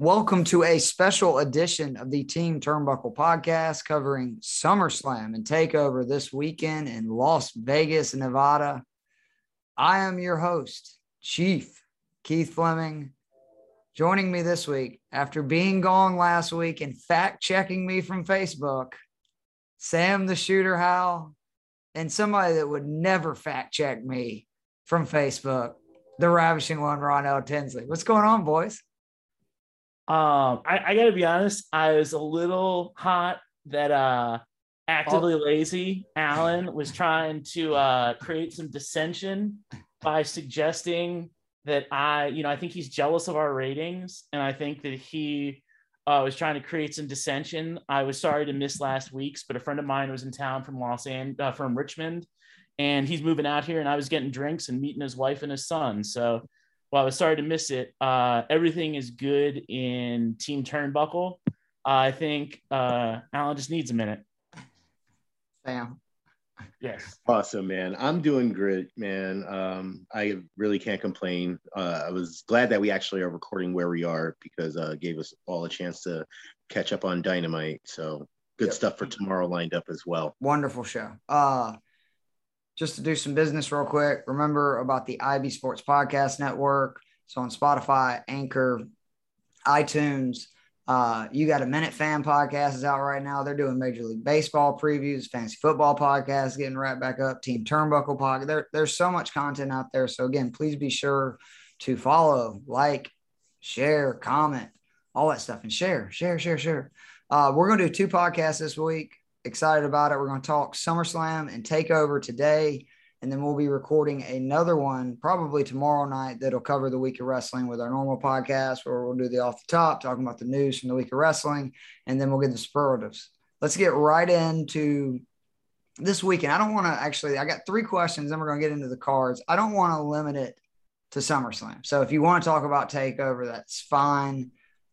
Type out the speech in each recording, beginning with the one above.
Welcome to a special edition of the Team Turnbuckle podcast covering SummerSlam and TakeOver this weekend in Las Vegas, Nevada. I am your host, Chief Keith Fleming. Joining me this week, after being gone last week and fact-checking me from Facebook, Sam the Shooter Howell, and somebody that would never fact-check me from Facebook, the ravishing one, Ronell Tinsley. What's going on, boys? I gotta be honest, I was a little hot that actively lazy Alan was trying to create some dissension by suggesting that I think he's jealous of our ratings, and I think that he was trying to create some dissension. I was sorry to miss last week's, but a friend of mine was in town from Richmond, and he's moving out here, and I was getting drinks and meeting his wife and his son. So well, I was sorry to miss it. Everything is good in Team Turnbuckle. I think Alan just needs a minute. Sam. Yes. Awesome, man. I'm doing great, man. I really can't complain. I was glad that we actually are recording where we are because it gave us all a chance to catch up on Dynamite. So good stuff for tomorrow lined up as well. Wonderful show. Just to do some business real quick, remember about the IB Sports Podcast Network. So on Spotify, Anchor, iTunes. You got a Minute Fan podcast is out right now. They're doing Major League Baseball previews, fantasy football podcast getting right back up, Team Turnbuckle podcast. There's so much content out there. So again, please be sure to follow, like, share, comment, all that stuff, and share. We're going to do 2 podcasts this week. Excited about it. We're going to talk SummerSlam and TakeOver today, and then we'll be recording another one probably tomorrow night that'll cover the week of wrestling with our normal podcast, where we'll do the off the top, talking about the news from the week of wrestling, and then we'll get the superlatives. Let's get right into this weekend. I got 3 questions, then we're going to get into the cards. I don't want to limit it to SummerSlam. So if you want to talk about TakeOver, that's fine.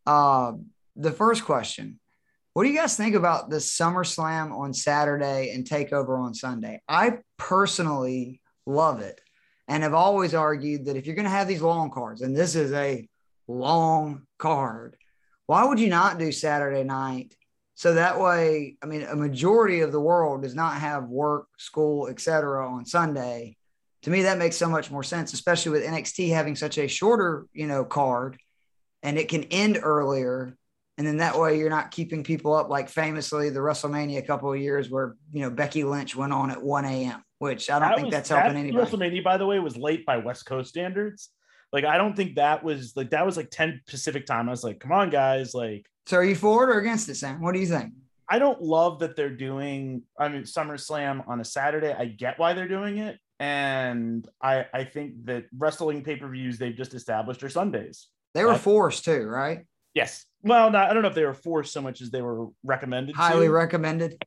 The first question: what do you guys think about the SummerSlam on Saturday and TakeOver on Sunday? I personally love it and have always argued that if you're going to have these long cards, and this is a long card, why would you not do Saturday night? So that way, a majority of the world does not have work, school, etc. on Sunday. To me, that makes so much more sense, especially with NXT having such a shorter, card, and it can end earlier. And then that way you're not keeping people up, like famously the WrestleMania a couple of years where, Becky Lynch went on at 1 a.m., which I don't think that's helping anybody. WrestleMania, by the way, was late by West Coast standards. Like, I don't think that was 10 Pacific time. I was like, come on, guys. Like, so are you for it or against it, Sam? What do you think? I don't love that they're doing, SummerSlam on a Saturday. I get why they're doing it. And I think that wrestling pay-per-views they've just established are Sundays. They were forced too, right? Yes. Well, I don't know if they were forced so much as they were recommended. Highly recommended.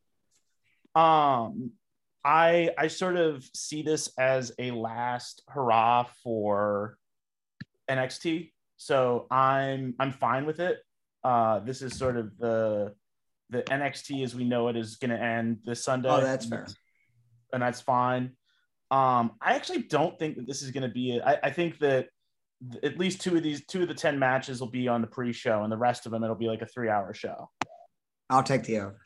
I sort of see this as a last hurrah for NXT. So I'm fine with it. This is sort of the NXT as we know it is going to end this Sunday. Oh, that's fair. And that's fine. I actually don't think that this is going to be it. I think that at least 2 of the 10 matches will be on the pre-show, and the rest of them it'll be like a 3-hour show. I'll take the over.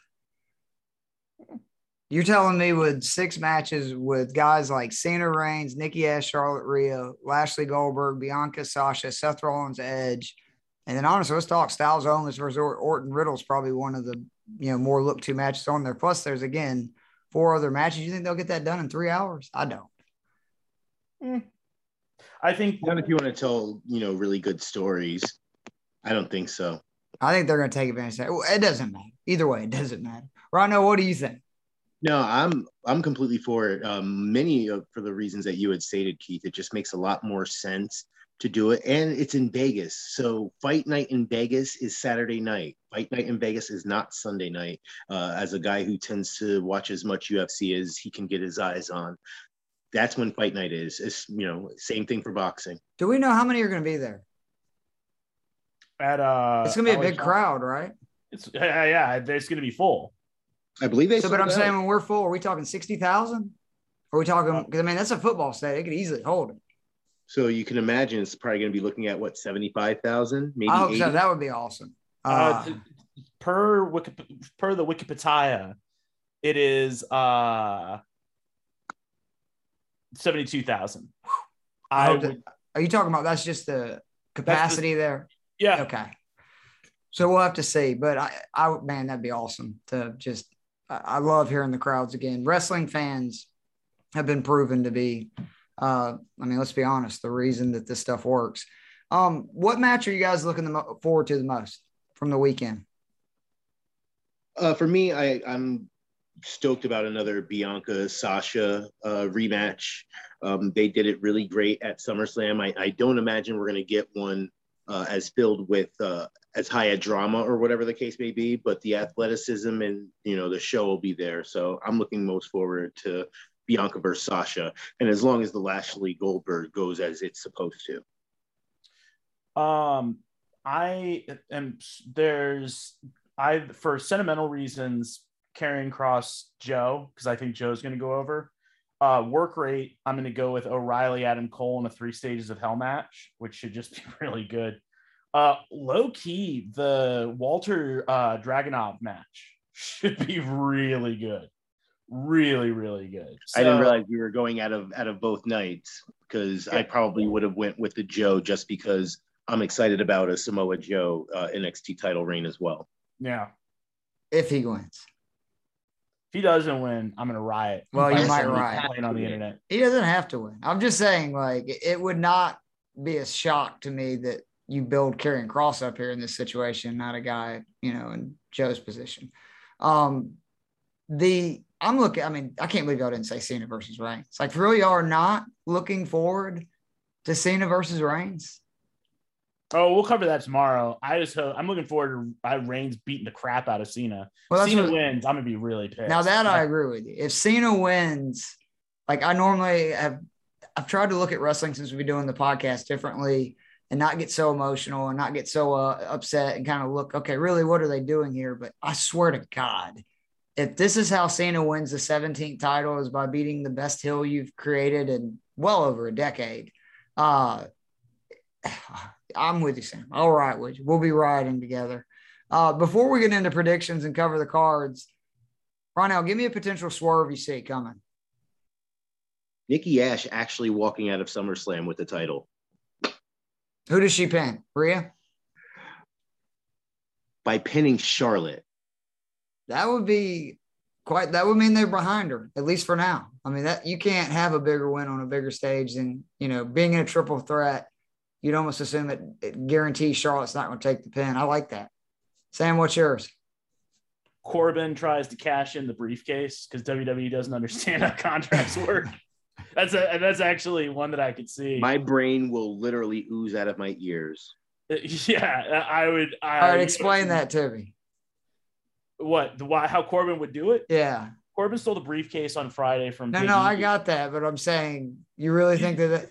You're telling me with 6 matches with guys like Cena, Reigns, Nikki Ash, Charlotte, Rhea, Lashley, Goldberg, Bianca, Sasha, Seth Rollins, Edge, and then honestly, let's talk Styles Owens versus Orton. Riddle's probably one of the more look to matches on there. Plus, there's again 4 other matches. You think they'll get that done in 3 hours? I don't. I think not if you want to tell, really good stories. I don't think so. I think they're going to take advantage of that. It doesn't matter. Either way, it doesn't matter. Rhino, what do you think? No, I'm completely for it. For the reasons that you had stated, Keith. It just makes a lot more sense to do it. And it's in Vegas. So fight night in Vegas is Saturday night. Fight night in Vegas is not Sunday night. As a guy who tends to watch as much UFC as he can get his eyes on, that's when fight night is. It's, same thing for boxing. Do we know how many are going to be there? It's going to be a big crowd, right? It's it's going to be full. I believe they. So, but I'm saying when we're full, are we talking 60,000? Are we talking? Because that's a football stadium. It could easily hold it. So you can imagine it's probably going to be looking at what, 75,000, maybe I hope 80. so. That would be awesome. Per the Wikipedia, it is 72,000. Are you talking about that's just the capacity there? Yeah. Okay. So we'll have to see, but I man, that'd be awesome to just. I love hearing the crowds again. Wrestling fans have been proven to be. I mean, let's be honest, the reason that this stuff works. What match are you guys looking forward to the most from the weekend? For me, I'm stoked about another Bianca Sasha rematch. They did it really great at SummerSlam. I don't imagine we're going to get one as filled with as high a drama or whatever the case may be, but the athleticism and the show will be there. So I'm looking most forward to Bianca versus Sasha, and as long as the Lashley Goldberg goes as it's supposed to. For sentimental reasons, carrying Cross Joe, because I think Joe's going to go over. Work rate, I'm going to go with O'Reilly, Adam Cole in a 3 stages of hell match, which should just be really good. Low key, the Walter Dragunov match should be really good. Really, really good. I didn't realize we were going out of both nights, because I probably would have went with the Joe just because I'm excited about a Samoa Joe NXT title reign as well. Yeah. If he wins. If he doesn't win, I'm gonna riot. Well, you might riot on the internet. He doesn't have to win. I'm just saying, like, it would not be a shock to me that you build Karrion Kross up here in this situation, not a guy, in Joe's position. I'm looking. I mean, I can't believe y'all didn't say Cena versus Reigns. It's like, for real, y'all are not looking forward to Cena versus Reigns. Oh, we'll cover that tomorrow. I'm looking forward to Reigns beating the crap out of Cena. Well, Cena wins, I'm gonna be really pissed. Now that I agree with you. If Cena wins, like, I normally I've tried to look at wrestling since we've been doing the podcast differently and not get so emotional and not get so upset and kind of look, okay, really, what are they doing here? But I swear to God, if this is how Cena wins the 17th title, is by beating the best heel you've created in well over a decade, I'm with you, Sam. All right, with you. We'll be riding together. Before we get into predictions and cover the cards, Ronell, give me a potential swerve you see coming. Nikki Ash actually walking out of SummerSlam with the title. Who does she pin? Rhea? By pinning Charlotte. That would mean they're behind her, at least for now. I mean, that you can't have a bigger win on a bigger stage than, being in a triple threat. You'd almost assume it guarantees Charlotte's not going to take the pin. I like that. Sam, what's yours? Corbin tries to cash in the briefcase because WWE doesn't understand how contracts work. That's actually one that I could see. My brain will literally ooze out of my ears. Yeah, I would. All right, explain that to me. What? How Corbin would do it? Yeah. Corbin stole the briefcase on Friday from. No, I got that, but I'm saying, you really think that?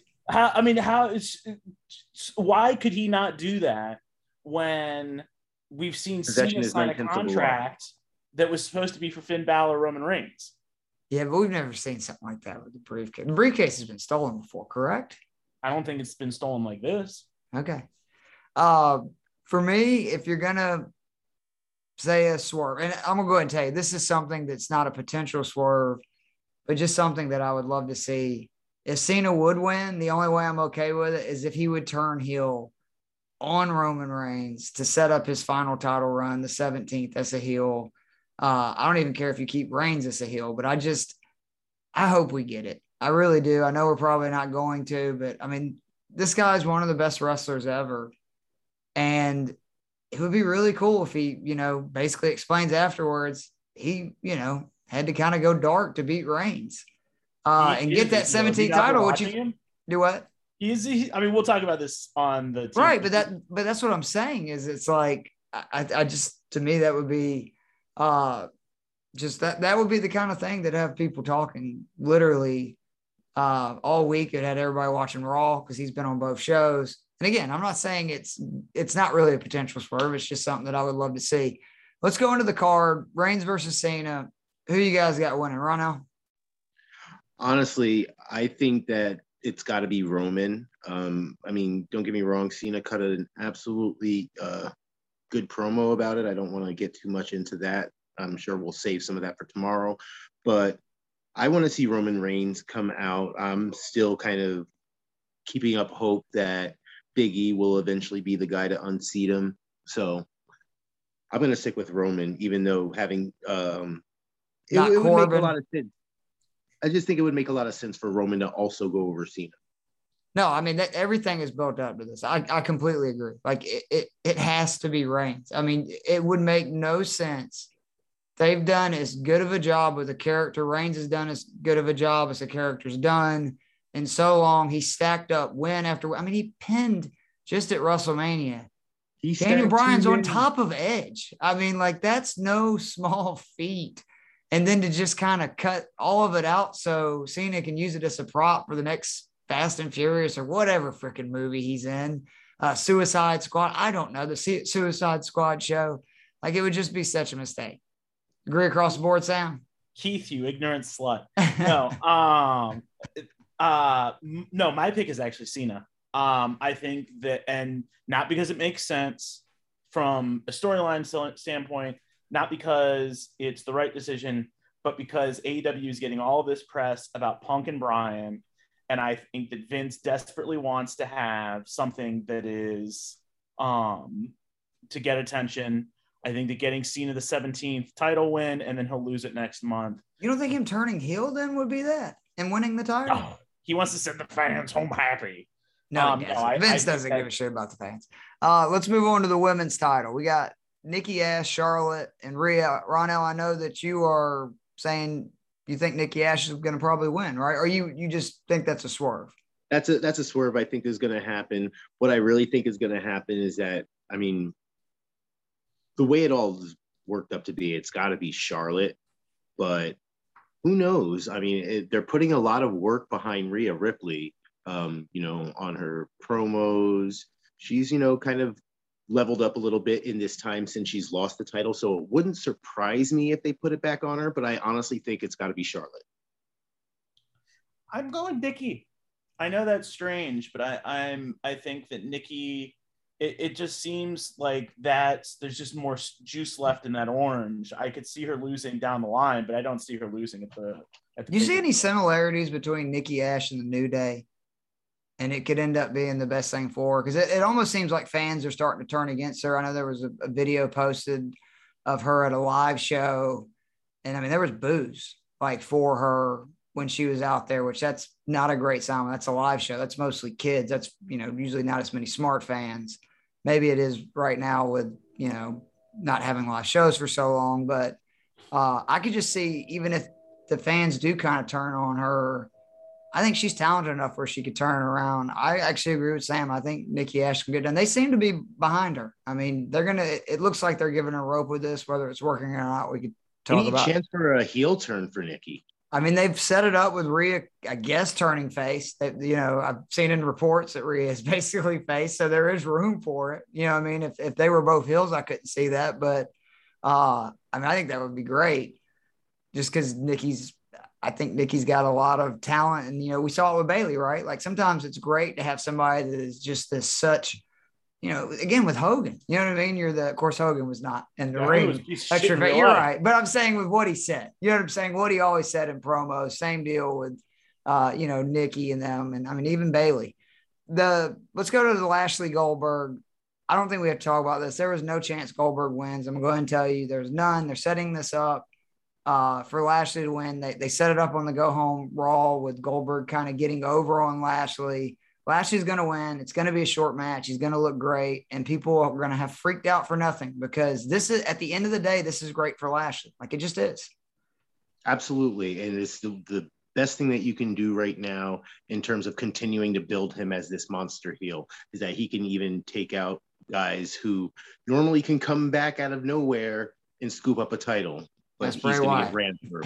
Why could he not do that when we've seen Cena sign a contract that was supposed to be for Finn Balor, Roman Reigns? Yeah, but we've never seen something like that with the briefcase. The briefcase has been stolen before, correct? I don't think it's been stolen like this. Okay. For me, if you're going to say a swerve, and I'm going to go ahead and tell you, this is something that's not a potential swerve, but just something that I would love to see. If Cena would win, the only way I'm okay with it is if he would turn heel on Roman Reigns to set up his final title run, the 17th, as a heel. I don't even care if you keep Reigns as a heel, but I hope we get it. I really do. I know we're probably not going to, but I mean, this guy's one of the best wrestlers ever. And it would be really cool if he, basically explains afterwards, he, had to kind of go dark to beat Reigns. And get that 17th title. Do what? We'll talk about this on the team. Right, but that's what I'm saying is it's like I just, to me, that would be just that would be the kind of thing that have people talking literally all week. It had everybody watching Raw because he's been on both shows. And again, I'm not saying it's not really a potential swerve. It's just something that I would love to see. Let's go into the card. Reigns versus Cena. Who you guys got winning? Ronell? Honestly, I think that it's got to be Roman. I mean, don't get me wrong, Cena cut an absolutely good promo about it. I don't want to get too much into that. I'm sure we'll save some of that for tomorrow, but I want to see Roman Reigns come out. I'm still kind of keeping up hope that Big E will eventually be the guy to unseat him. So I'm going to stick with Roman, even though having it would make a lot of sense. I just think it would make a lot of sense for Roman to also go over Cena. No, I mean, everything is built up to this. I completely agree. Like it has to be Reigns. I mean, it would make no sense. They've done as good of a job with the character. Reigns has done as good of a job as the character's done in so long. He stacked up win after win. I mean, he pinned just at WrestleMania. Daniel Bryan's on top of Edge. I mean, like, that's no small feat. And then to just kind of cut all of it out so Cena can use it as a prop for the next Fast and Furious or whatever freaking movie he's in. Suicide Squad. I don't know. The Suicide Squad show. Like, it would just be such a mistake. Agree across the board, Sam? Keith, you ignorant slut. No, no, my pick is actually Cena. I think that, and not because it makes sense from a storyline standpoint, not because it's the right decision, but because AEW is getting all this press about Punk and Bryan. And I think that Vince desperately wants to have something that is to get attention. I think that getting Cena the 17th title win, and then he'll lose it next month. You don't think him turning heel then would be that and winning the title? Oh, he wants to send the fans home happy. No, Vince doesn't give a shit about the fans. Let's move on to the women's title. We got Nikki Ash, Charlotte, and Rhea. Ronell, I know that you are saying you think Nikki Ash is going to probably win, right? Or you just think that's a swerve? That's a swerve I think is going to happen. What I really think is going to happen is that, I mean, the way it all is worked up to be, it's got to be Charlotte, but who knows? I mean, they're putting a lot of work behind Rhea Ripley, on her promos. She's, kind of leveled up a little bit in this time since she's lost the title. So it wouldn't surprise me if they put it back on her, but I honestly think it's got to be Charlotte. I'm going Nikki. I know that's strange, but I think that Nikki, it just seems like there's just more juice left in that orange. I could see her losing down the line, but I don't see her losing at the Do you see any similarities between Nikki Ash and the New Day? And it could end up being the best thing for her, because it almost seems like fans are starting to turn against her. I know there was a video posted of her at a live show, and I mean, there was boos like for her when she was out there, which that's not a great sign. That's a live show. That's mostly kids. That's, usually not as many smart fans. Maybe it is right now with, not having live shows for so long, but I could just see, even if the fans do kind of turn on her, I think she's talented enough where she could turn around. I actually agree with Sam. I think Nikki Ash can get done. They seem to be behind her. I mean, it looks like they're giving her rope with this, whether it's working or not. We could talk about. Any chance for a heel turn for Nikki? I mean, they've set it up with Rhea, I guess, turning face. I've seen in reports that Rhea is basically face, so there is room for it. I mean, if they were both heels, I couldn't see that. But, I think that would be great just because I think Nikki's got a lot of talent, and we saw it with Bayley, right? Like, sometimes it's great to have somebody that is just such, again with Hogan, you know what I mean? Of course, Hogan was not in the ring. You're right, but I'm saying with what he said, you know what I'm saying? What he always said in promos, same deal with, Nikki and them, and I mean even Bayley. Let's go to the Lashley Goldberg. I don't think we have to talk about this. There was no chance Goldberg wins. I'm going to go ahead and tell you, there's none. They're setting this up for Lashley to win. They set it up on the go home Raw with Goldberg kind of getting over on Lashley. Lashley's going to win. It's going to be a short match. He's going to look great, and people are going to have freaked out for nothing, because this is, at the end of the day, this is great for Lashley. Like, it just is. Absolutely. And it's the best thing that you can do right now in terms of continuing to build him as this monster heel is that he can even take out guys who normally can come back out of nowhere and scoop up a title. But he's going to get ran through.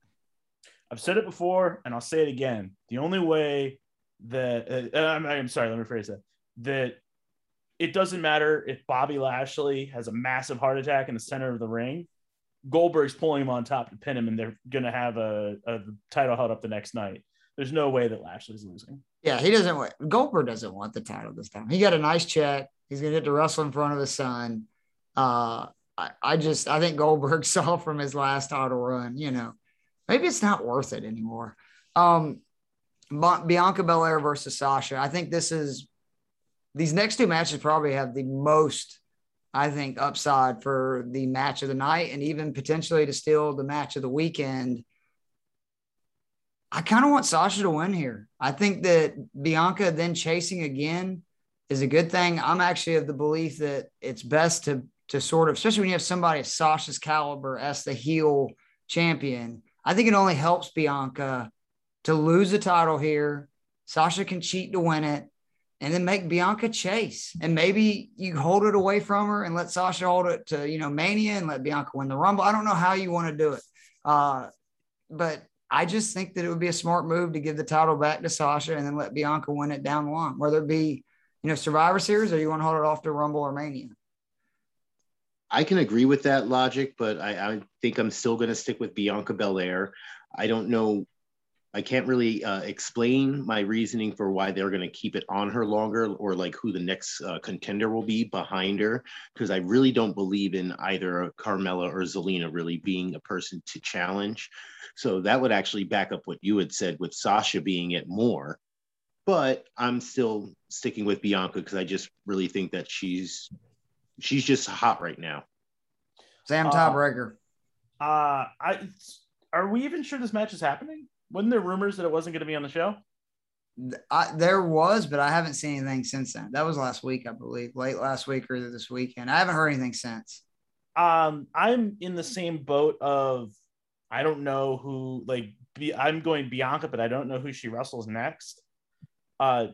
I've said it before, and I'll say it again. The only way that I'm sorry, let me rephrase that it doesn't matter if Bobby Lashley has a massive heart attack in the center of the ring. Goldberg's pulling him on top to pin him, and they're going to have a title held up the next night. There's no way that Lashley's losing. Yeah, he doesn't want Goldberg doesn't want the title this time. He got a nice check. He's gonna get to wrestle in front of his son. I think Goldberg saw from his last title run, maybe it's not worth it anymore. Bianca Belair versus Sasha. I think these next two matches probably have the most, I think, upside for the match of the night and even potentially to steal the match of the weekend. I kind of want Sasha to win here. I think that Bianca then chasing again is a good thing. I'm actually of the belief that it's best to sort of, especially when you have somebody of Sasha's caliber as the heel champion, I think it only helps Bianca to lose the title here. Sasha can cheat to win it and then make Bianca chase. And maybe you hold it away from her and let Sasha hold it to, Mania and let Bianca win the Rumble. I don't know how you want to do it. But I just think that it would be a smart move to give the title back to Sasha and then let Bianca win it down the line, whether it be, Survivor Series or you want to hold it off to Rumble or Mania. I can agree with that logic, but I think I'm still going to stick with Bianca Belair. I don't know. I can't really explain my reasoning for why they're going to keep it on her longer or like who the next contender will be behind her, because I really don't believe in either Carmella or Zelina really being a person to challenge. So that would actually back up what you had said with Sasha being it more. But I'm still sticking with Bianca because I just really think that she's just hot right now. Sam tiebreaker. Are we even sure this match is happening? Wasn't there rumors that it wasn't going to be on the show? There was, but I haven't seen anything since then. That was last week, I believe, late last week or this weekend. I haven't heard anything since. I'm in the same boat of I don't know who. I'm going Bianca, but I don't know who she wrestles next. I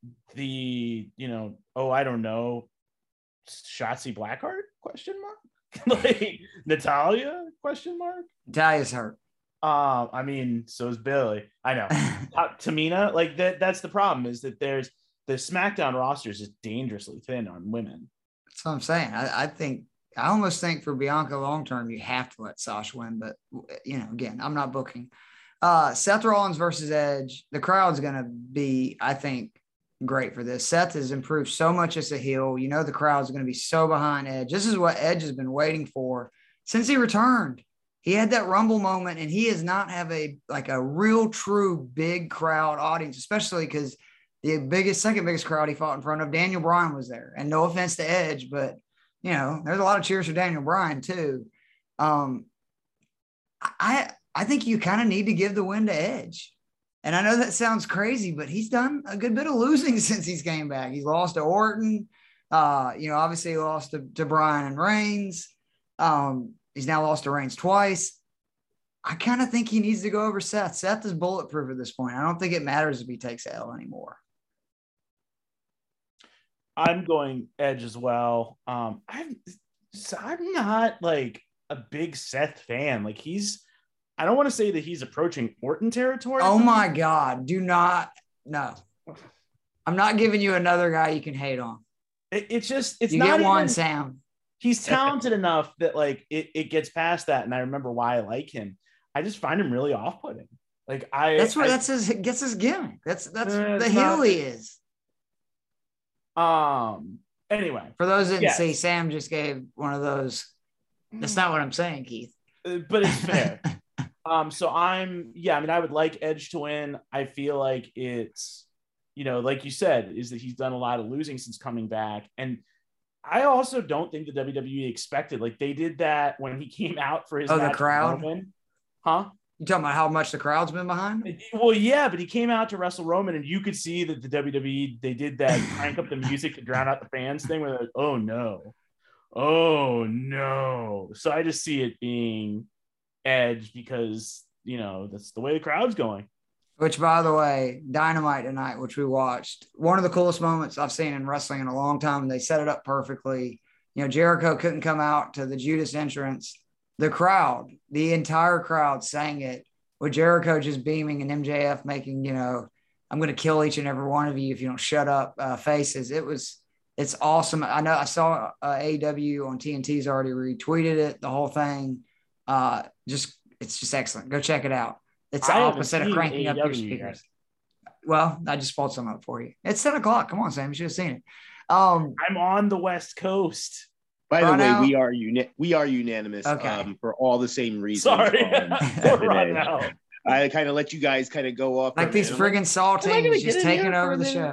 don't know. Shotzi Blackheart? Question mark. Natalia? Question mark. Natalia's hurt. So is Billy. I know. Tamina, that's the problem is that the SmackDown roster is just dangerously thin on women. That's what I'm saying. I almost think for Bianca long term, you have to let Sasha win, but again, I'm not booking. Seth Rollins versus Edge. The crowd's gonna be, I think, great for this. Seth has improved so much as a heel. The crowd's going to be so behind Edge. This is what Edge has been waiting for since he returned. He had that Rumble moment, and he does not have a real, true big crowd audience, especially because the second biggest crowd he fought in front of, Daniel Bryan, was there. And no offense to Edge, but there's a lot of cheers for Daniel Bryan too. I think you kind of need to give the win to Edge. And I know that sounds crazy, but he's done a good bit of losing since he's came back. He's lost to Orton. Obviously he lost to Bryan and Reigns. He's now lost to Reigns twice. I kind of think he needs to go over Seth. Seth is bulletproof at this point. I don't think it matters if he takes L anymore. I'm going Edge as well. I'm not a big Seth fan. I don't want to say that he's approaching Orton territory. Oh my God. Do not. No. I'm not giving you another guy you can hate on. It's you not get one, even, Sam. He's talented enough that it gets past that. And I remember why I like him. I just find him really off-putting. Gets his gimmick. That's the heel he is. Anyway. For those that didn't see, Sam just gave one of those. That's not what I'm saying, Keith. But it's fair. I would like Edge to win. I feel like it's, like you said, is that he's done a lot of losing since coming back. And I also don't think the WWE expected, they did that when he came out for his match the crowd. Roman. Huh? You talking about how much the crowd's been behind? Well, yeah, but he came out to wrestle Roman, and you could see that the WWE, they did that crank up the music to drown out the fans thing where they're like, oh no. So I just see it being Edge because that's the way the crowd's going. Which, by the way, Dynamite tonight, which we watched, one of the coolest moments I've seen in wrestling in a long time. They set it up perfectly. Jericho couldn't come out to the Judas entrance. The crowd, the entire crowd sang it with Jericho just beaming and MJF making, I'm going to kill each and every one of you if you don't shut up faces. It's awesome. I know I saw AEW on TNT's already retweeted it, the whole thing. It's just excellent. Go check it out. It's the opposite of cranking up your speakers. Well, I just spoiled some up for you. It's 10:00. Come on, Sam. You should have seen it. I'm on the West Coast. By the way, we are unanimous for all the same reasons. Sorry. I kind of let you guys kind of go off. Like these friggin' saltines just taking over the show.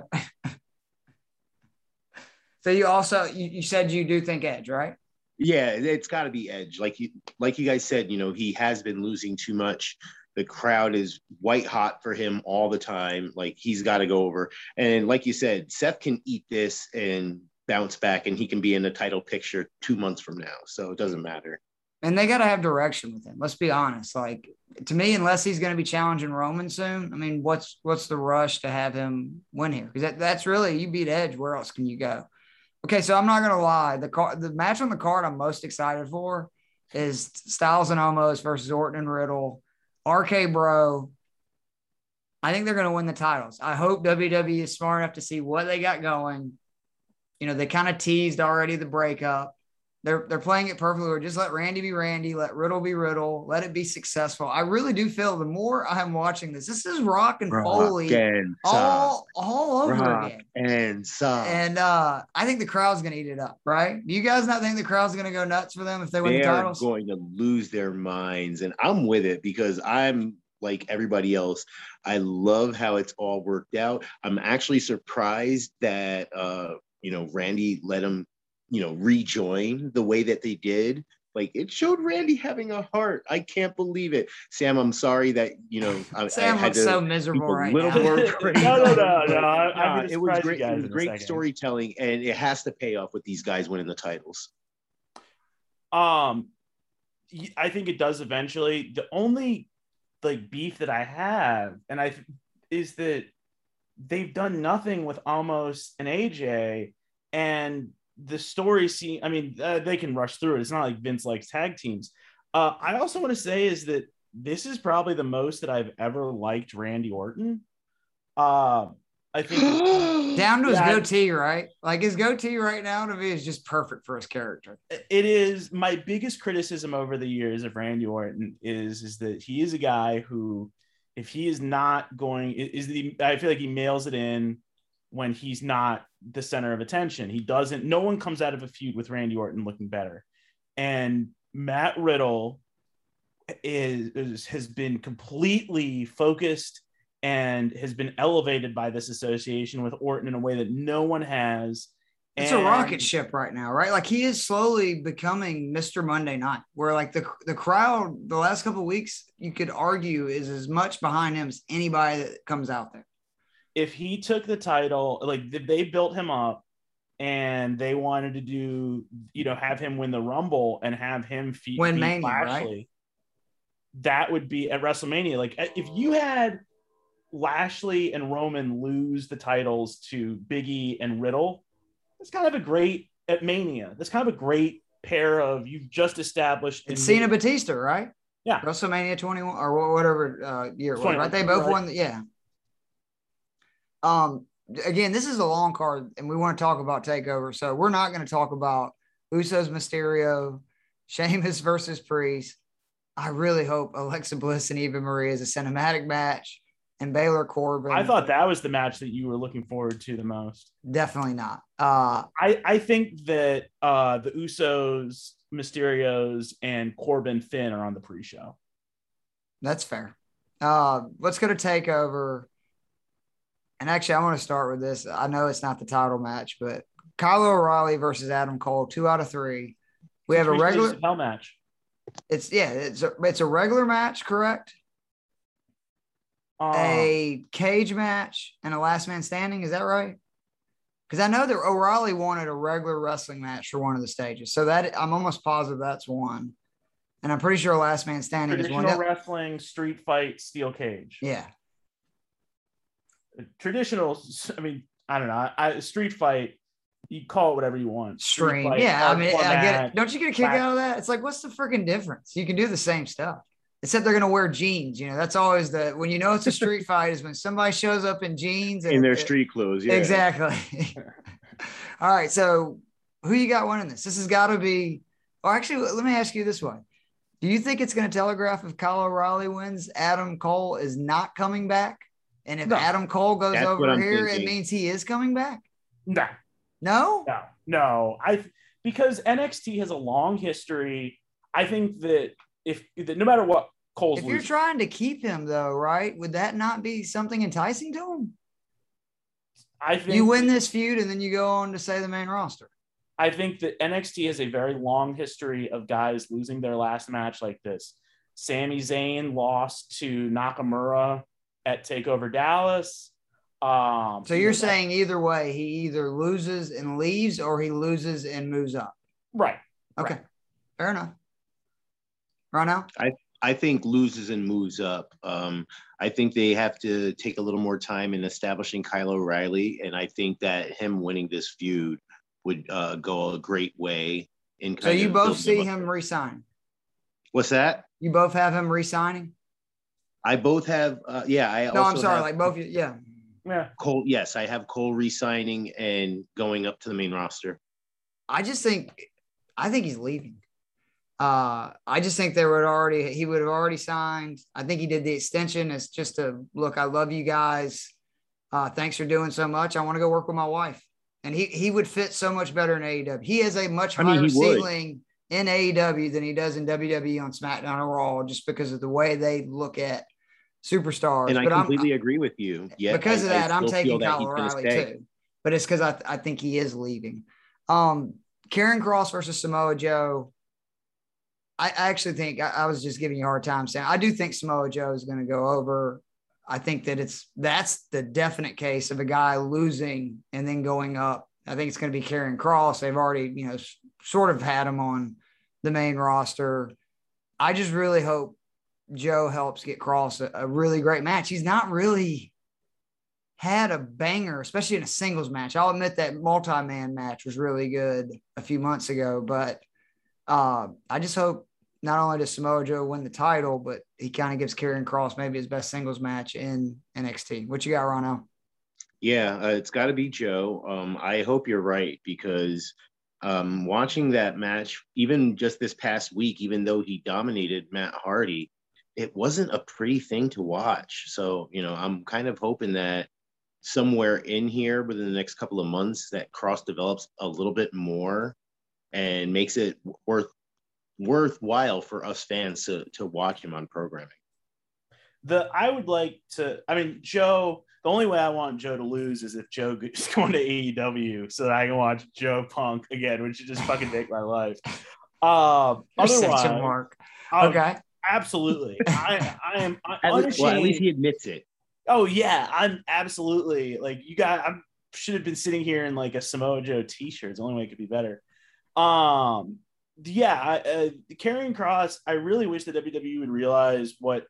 So you said you do think Edge, right? Yeah, it's got to be Edge. Like you guys said, he has been losing too much. The crowd is white hot for him all the time. Like, he's got to go over. And like you said, Seth can eat this and bounce back, and he can be in the title picture 2 months from now. So it doesn't matter. And they got to have direction with him. Let's be honest. Like, to me, unless he's going to be challenging Roman soon, I mean, what's the rush to have him win here? Because that's really, you beat Edge, where else can you go? Okay, so I'm not going to lie. The match on the card I'm most excited for is Styles and Omos versus Orton and Riddle. RK Bro, I think they're going to win the titles. I hope WWE is smart enough to see what they got going. They kind of teased already the breakup. They're playing it perfectly. Just let Randy be Randy, let Riddle be Riddle, let it be successful. I really do feel the more I'm watching this is Rock and Foley all over again. And I think the crowd's going to eat it up, right? Do you guys not think the crowd's going to go nuts for them if they win the titles? They are going to lose their minds, and I'm with it because I'm like everybody else. I love how it's all worked out. I'm actually surprised that Randy let him rejoin the way that they did. Like, it showed Randy having a heart. I can't believe it. Sam, I'm sorry that, Sam looks so miserable right now. No. It was great. It was great storytelling, and it has to pay off with these guys winning the titles. I think it does eventually. The only beef that I have, is that they've done nothing with Omos and AJ, and the story scene, they can rush through it. It's not like Vince likes tag teams. I also want to say is that this is probably the most that I've ever liked Randy Orton. I think down to his goatee, right? Like, his goatee right now to me is just perfect for his character. It is. My biggest criticism over the years of Randy Orton is that he is a guy who, if he is not going, I feel like he mails it in when he's not the center of attention. No one comes out of a feud with Randy Orton looking better. And Matt Riddle has been completely focused and has been elevated by this association with Orton in a way that no one has. It's a rocket ship right now, right? Like, he is slowly becoming Mr. Monday Night, where like the crowd the last couple of weeks, you could argue, is as much behind him as anybody that comes out there. If he took the title, they built him up and they wanted to do, have him win the Rumble and have him win Mania, Lashley, right? That would be at WrestleMania. Like, if you had Lashley and Roman lose the titles to Big E and Riddle, that's kind of a great at Mania. That's kind of a great pair of, you've just established. It's Cena Batista, right? Yeah. WrestleMania 21 or whatever year it was, right? They both won. Yeah. Again, this is a long card, and we want to talk about TakeOver, so we're not going to talk about Usos, Mysterio, Sheamus versus Priest. I really hope Alexa Bliss and Eva Marie is a cinematic match, and Baylor Corbin. I thought that was the match that you were looking forward to the most. Definitely not. I think that the Usos, Mysterios, and Corbin Finn are on the pre-show. That's fair. Let's go to TakeOver. And actually, I want to start with this. I know it's not the title match, but Kyle O'Reilly versus Adam Cole, 2 out of 3. We have a regular hell match. It's a regular match, correct? A cage match and a last man standing. Is that right? Because I know that O'Reilly wanted a regular wrestling match for one of the stages. So that I'm almost positive that's one. And I'm pretty sure last man standing is one. Traditional wrestling, street fight, steel cage. Yeah. Traditional, I don't know. Street fight, you call it whatever you want. Stream. Fight, yeah. I get it. Don't you get a kick out of that? It's like, what's the freaking difference? You can do the same stuff. Except they're going to wear jeans. That's always when it's a street fight is when somebody shows up in jeans. In their street clothes. Yeah. Exactly. All right. So who you got winning this? This has got to be, or actually, let me ask you this one. Do you think it's going to telegraph if Kyle O'Reilly wins, Adam Cole is not coming back? And if Adam Cole goes That's over here, it means he is coming back? No. No? No. Because NXT has a long history. I think that no matter what Cole's if you're trying to keep him though, right? Would that not be something enticing to him? I think you win this feud and then you go on to say the main roster. I think that NXT has a very long history of guys losing their last match like this. Sami Zayn lost to Nakamura at TakeOver Dallas. So you're saying either way, he either loses and leaves or he loses and moves up. Right. Okay. Right. Fair enough. Right now? I think loses and moves up. I think they have to take a little more time in establishing Kyle O'Reilly, and I think that him winning this feud would go a great way. So you both see him resign? What's that? You both have him resigning? I both have. I'm sorry. Like both. Yeah. Cole. Yes, I have Cole resigning and going up to the main roster. I think he's leaving. I just think he would have already signed. I think he did the extension as just a look. I love you guys. Thanks for doing so much. I want to go work with my wife. And he would fit so much better in AEW. He has a much higher ceiling in AEW than he does in WWE on SmackDown or Raw, just because of the way they look at superstars. And I completely agree with you. Yeah, because of that, I'm taking Kyle O'Reilly too. But it's because I think he is leaving. Karrion Kross versus Samoa Joe. I actually think I was just giving you a hard time saying I do think Samoa Joe is going to go over. I think that that's the definite case of a guy losing and then going up. I think it's going to be Karrion Kross. They've already, sort of had him on the main roster. I just really hope Joe helps get Kross a really great match. He's not really had a banger, especially in a singles match. I'll admit that multi-man match was really good a few months ago, but I just hope not only does Samoa Joe win the title, but he kind of gives Karrion Kross maybe his best singles match in NXT. What you got, Ronno? Yeah, it's got to be Joe. I hope you're right, because watching that match, even just this past week, even though he dominated Matt Hardy, it wasn't a pretty thing to watch. So, I'm kind of hoping that somewhere in here within the next couple of months that Kross develops a little bit more and makes it worthwhile for us fans to watch him on programming. Joe, the only way I want Joe to lose is if Joe is going to AEW so that I can watch Joe Punk again, which would just fucking make my life. Otherwise, Mark. Okay. Absolutely. I am unashamed. Well, at least he admits it. Oh yeah, I'm absolutely I should have been sitting here in like a Samoa Joe t-shirt. It's the only way it could be better. Karrion Kross, I really wish the WWE would realize what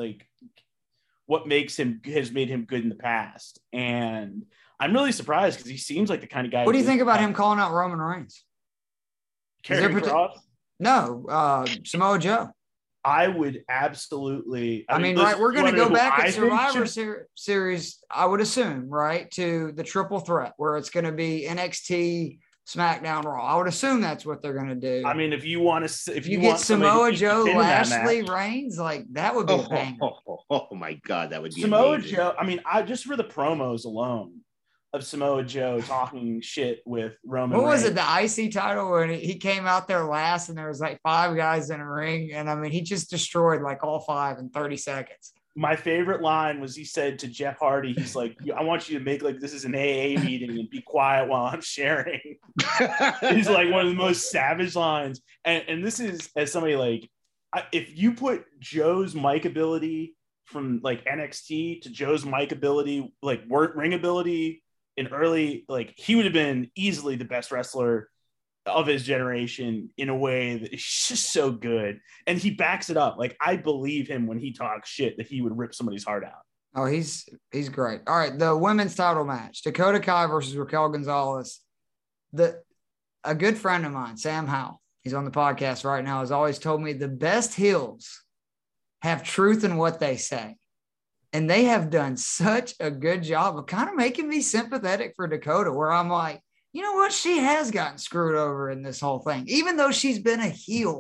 has made him good in the past. And I'm really surprised because he seems like the kind of guy. What do you think about him calling out Roman Reigns? Karrion Kross? No, Samoa Joe. I would absolutely. We're going to go back at Survivor Series, I would assume, right, to the triple threat where it's going to be NXT, SmackDown, Raw. I would assume that's what they're going to do. I mean, if you get Samoa Joe, Lashley, Reigns, that would be a banger. Oh my God, that would be Samoa amazing. Joe. I just for the promos alone of Samoa Joe talking shit with Roman. What was it? The IC title when he came out there last, and there was 5 guys in a ring, and he just destroyed all 5 in 30 seconds. My favorite line was he said to Jeff Hardy, he's like, I want you to make this is an AA meeting and be quiet while I'm sharing. He's one of the most savage lines. And this is as somebody if you put Joe's mic ability from NXT to Joe's mic ability, ring ability in early, he would have been easily the best wrestler of his generation in a way that is just so good. And he backs it up. I believe him when he talks shit that he would rip somebody's heart out. Oh, he's great. All right. The women's title match, Dakota Kai versus Raquel Gonzalez. A good friend of mine, Sam Howell, he's on the podcast right now, has always told me the best heels have truth in what they say. And they have done such a good job of kind of making me sympathetic for Dakota, where I'm like, you know what? She has gotten screwed over in this whole thing. Even though she's been a heel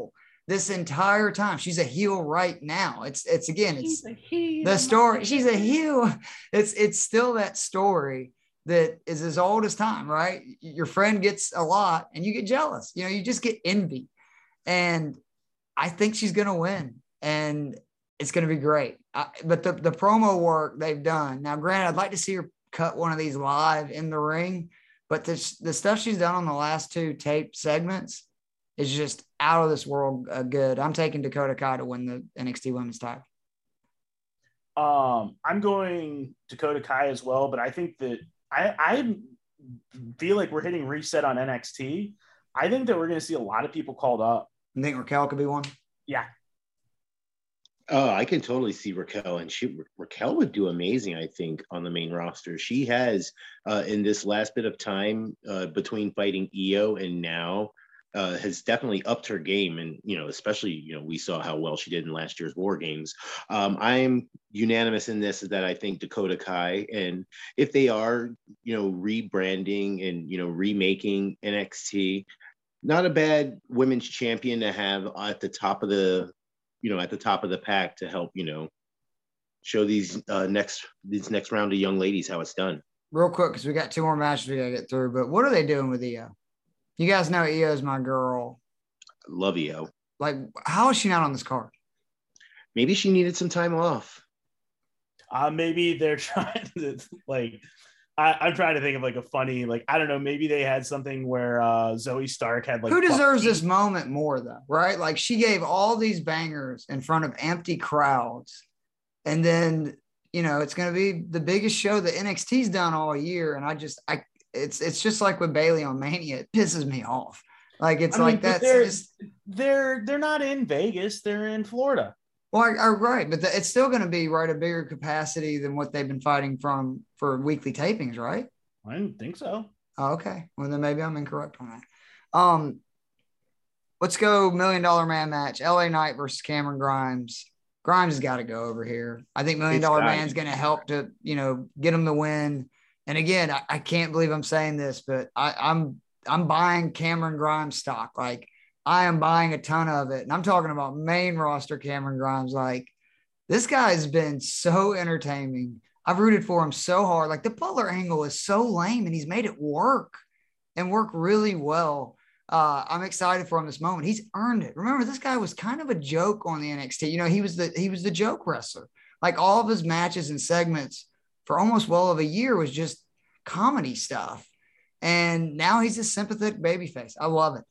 this entire time. She's a heel right now. It's The story. She's a heel. It's still that story that is as old as time, right? Your friend gets a lot and you get jealous. You just get envy. And I think she's going to win. And it's going to be great. But the promo work they've done. Now, granted, I'd like to see her cut one of these live in the ring. But the stuff she's done on the last 2 tape segments is just out of this world good. I'm taking Dakota Kai to win the NXT Women's title. I'm going Dakota Kai as well, but I think that I feel like we're hitting reset on NXT. I think that we're going to see a lot of people called up. You think Raquel could be one? Yeah. Oh, I can totally see Raquel, and Raquel would do amazing, I think, on the main roster. She has, in this last bit of time between fighting Io and now, has definitely upped her game. And, especially, we saw how well she did in last year's War Games. I'm unanimous in this that I think Dakota Kai, and if they are, rebranding and, remaking NXT, not a bad women's champion to have at the top of the pack to help, show these next round of young ladies how it's done. Real quick, because we got 2 more matches we got to get through, but what are they doing with Io? You guys know Io is my girl. Love Io. Like, how is she not on this card? Maybe she needed some time off. Maybe they're trying to, I'm trying to think of a funny, I don't know, maybe they had something where Zoe Stark had who deserves this moment more though, right? Like, she gave all these bangers in front of empty crowds, and then it's going to be the biggest show that NXT's done all year, and it's just like with Bayley on Mania. It pisses me off. Like, it's they're not in Vegas, they're in Florida. Well, right, but it's still going to be a bigger capacity than what they've been fighting for weekly tapings, right? I didn't think so. Oh, okay, well then maybe I'm incorrect on that. Let's go $1 Million Man match: LA Knight versus Cameron Grimes. Grimes has got to go over here. I think $1 Million Man's going to help to get him the win. And again, I can't believe I'm saying this, but I'm buying Cameron Grimes stock. Like, I am buying a ton of it. And I'm talking about main roster Cameron Grimes. Like, this guy's been so entertaining. I've rooted for him so hard. Like, the Butler angle is so lame, and he's made it work really well. I'm excited for him this moment. He's earned it. Remember, this guy was kind of a joke on the NXT. He was the joke wrestler. Like, all of his matches and segments for almost well of a year was just comedy stuff. And now he's a sympathetic babyface. I love it.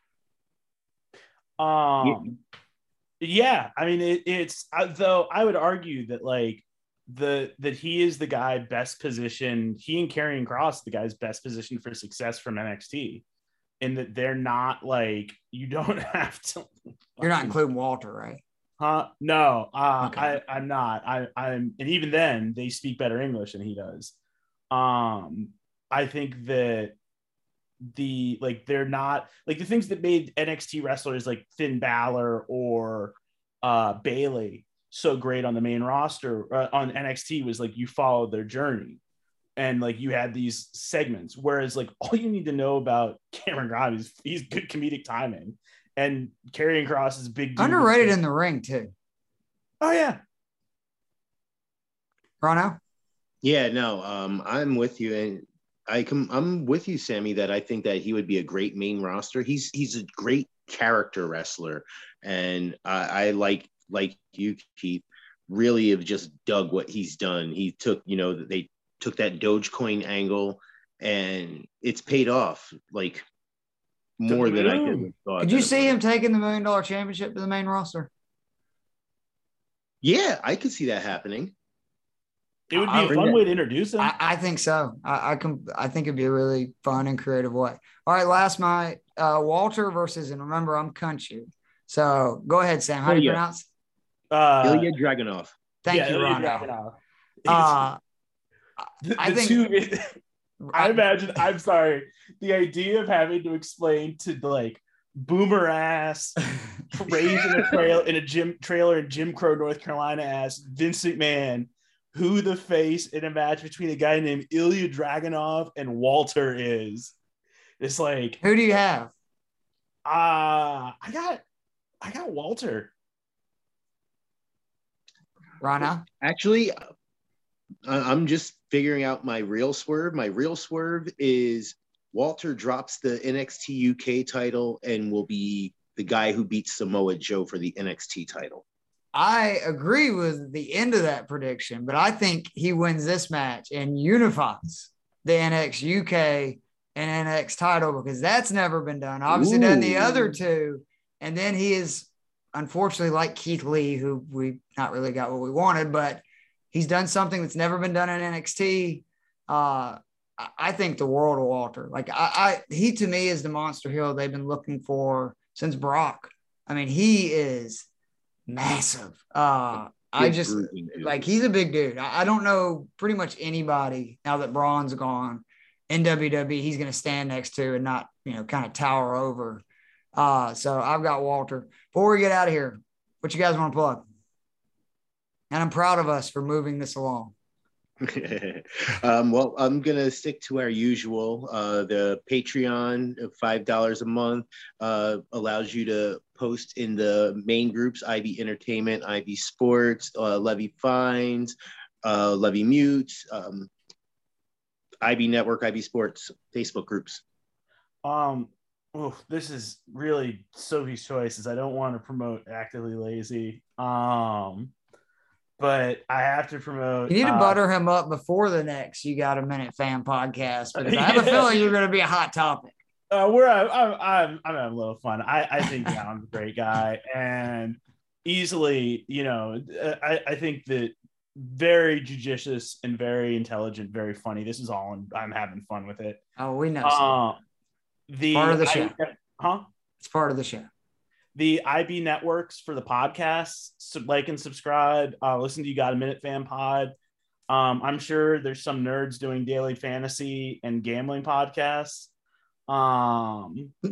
Yeah, I mean, it's though I would argue that that he is the guy best positioned. He and Karrion Kross, the guy's best positioned for success from NXT, in that they're not you don't have to. You're not including Walter, right? No, okay. I'm not. I'm, and even then, they speak better English than he does. I think that they're not the things that made NXT wrestlers like Finn Balor or Bayley so great on the main roster on NXT was you followed their journey, and you had these segments, whereas all you need to know about Cameron Grimes is he's good comedic timing, and Karrion Kross is big dude. Underrated in the ring too. Oh yeah. Ronno? Yeah, no, I'm with you, and I'm with you, Sammy, that I think that he would be a great main roster. He's a great character wrestler, and I like you, Keith, really have just dug what he's done. He took, they took that Dogecoin angle, and it's paid off more than I could have thought. Could you see him taking the $1 Million Championship to the main roster? Yeah, I could see that happening. It would be a fun way to introduce him. I think so. I think it'd be a really fun and creative way. All right, last night, Walter versus, and remember, I'm Kunchu. So go ahead, Sam. How do you pronounce? Ilya Dragunov. Thank you, Ronno. I think. I imagine. I'm sorry. The idea of having to explain to boomer ass, raised in a gym trailer in Jim Crow, North Carolina ass Vince McMahon, who the face in a match between a guy named Ilya Dragunov and Walter is. It's who do you have? I I got Walter. Rana? Actually, I'm just figuring out my real swerve. My real swerve is Walter drops the NXT UK title and will be the guy who beats Samoa Joe for the NXT title. I agree with the end of that prediction, but I think he wins this match and unifies the NXT UK and NXT title because that's never been done. Obviously, done the other two. And then he is, unfortunately, like Keith Lee, who we not really got what we wanted, but he's done something that's never been done in NXT. I think the world of Walter. Like he to me is the monster heel they've been looking for since Brock. I mean, he is massive. I just like he's a big dude. I don't know pretty much anybody now that Braun's gone in WWE he's going to stand next to and not, kind of tower over. So I've got Walter. Before we get out of here, what you guys want to plug? And I'm proud of us for moving this along. Well, I'm going to stick to our usual. The Patreon of $5 a month allows you to post in the main groups, Ivy Entertainment, Ivy Sports, Levy Fines, Levy Mutes, Ivy Network, Ivy Sports, Facebook groups. This is really Sophie's choices. I don't want to promote Actively Lazy. But I have to promote. You need to butter him up before the next You Got a Minute fan podcast because I have a feeling you're going to be a hot topic. I'm having a little fun. I think Alan's a great guy and easily, I think that very judicious and very intelligent, very funny. This is all, I'm having fun with it. Oh, we know. The part of the show. It's part of the show. The IB networks for the podcast, like and subscribe. Listen to You Got a Minute Fan Pod. I'm sure there's some nerds doing daily fantasy and gambling podcasts. I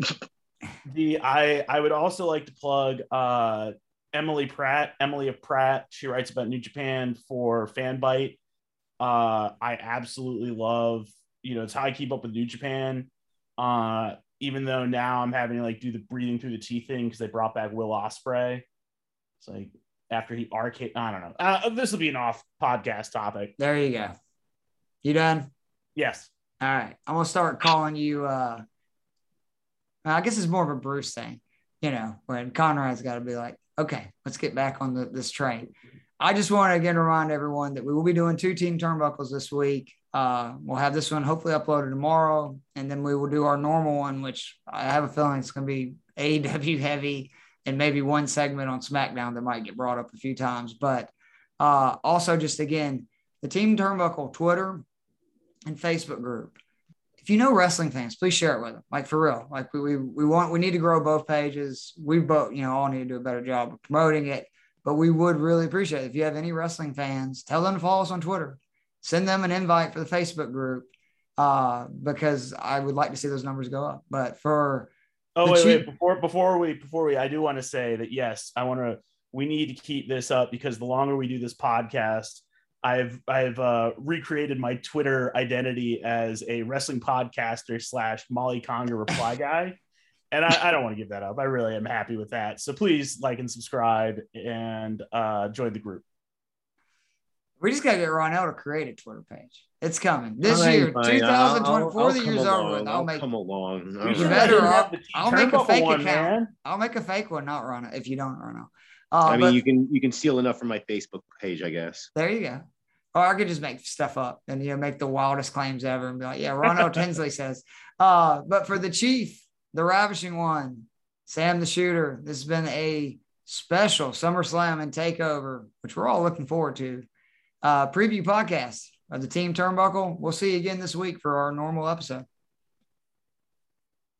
would also like to plug Emily of Pratt. She writes about New Japan for Fanbyte. I absolutely love, it's how I keep up with New Japan. Even though now I'm having to do the breathing through the teeth thing because they brought back Will Ospreay. It's like after he arcade, I don't know. This will be an off podcast topic. There you go. You done? Yes. All right. I'm going to start calling you. I guess it's more of a Bruce thing, when Conrad's got to be like, okay, let's get back on this train. I just want to again remind everyone that we will be doing 2 team turnbuckles this week. We'll have this one hopefully uploaded tomorrow, and then we will do our normal one, which I have a feeling it's going to be AEW heavy and maybe one segment on SmackDown that might get brought up a few times. But also just, again, the Team Turnbuckle Twitter and Facebook group. If you know wrestling fans, please share it with them. For real. We need to grow both pages. We both, all need to do a better job of promoting it. But we would really appreciate it. If you have any wrestling fans, tell them to follow us on Twitter. Send them an invite for the Facebook group because I would like to see those numbers go up. But for before we, I do want to say that yes, we need to keep this up because the longer we do this podcast, I've recreated my Twitter identity as a wrestling podcaster / Molly Conger reply guy. And I don't want to give that up. I really am happy with that. So please like and subscribe and join the group. We just got to get Ronell to create a Twitter page. It's coming this year, 2024. The year's over with. I'll come along. You better. I'll make a fake account. Man. I'll make a fake one, not Ronell. If you don't, Ronell. You can steal enough from my Facebook page, I guess. There you go. Or I could just make stuff up and make the wildest claims ever and be like, yeah, Ronell Tinsley says. But for the Chief, the Ravishing One, Sam the Shooter, this has been a special SummerSlam and Takeover, which we're all looking forward to. Preview podcast of the Team Turnbuckle. We'll see you again this week for our normal episode.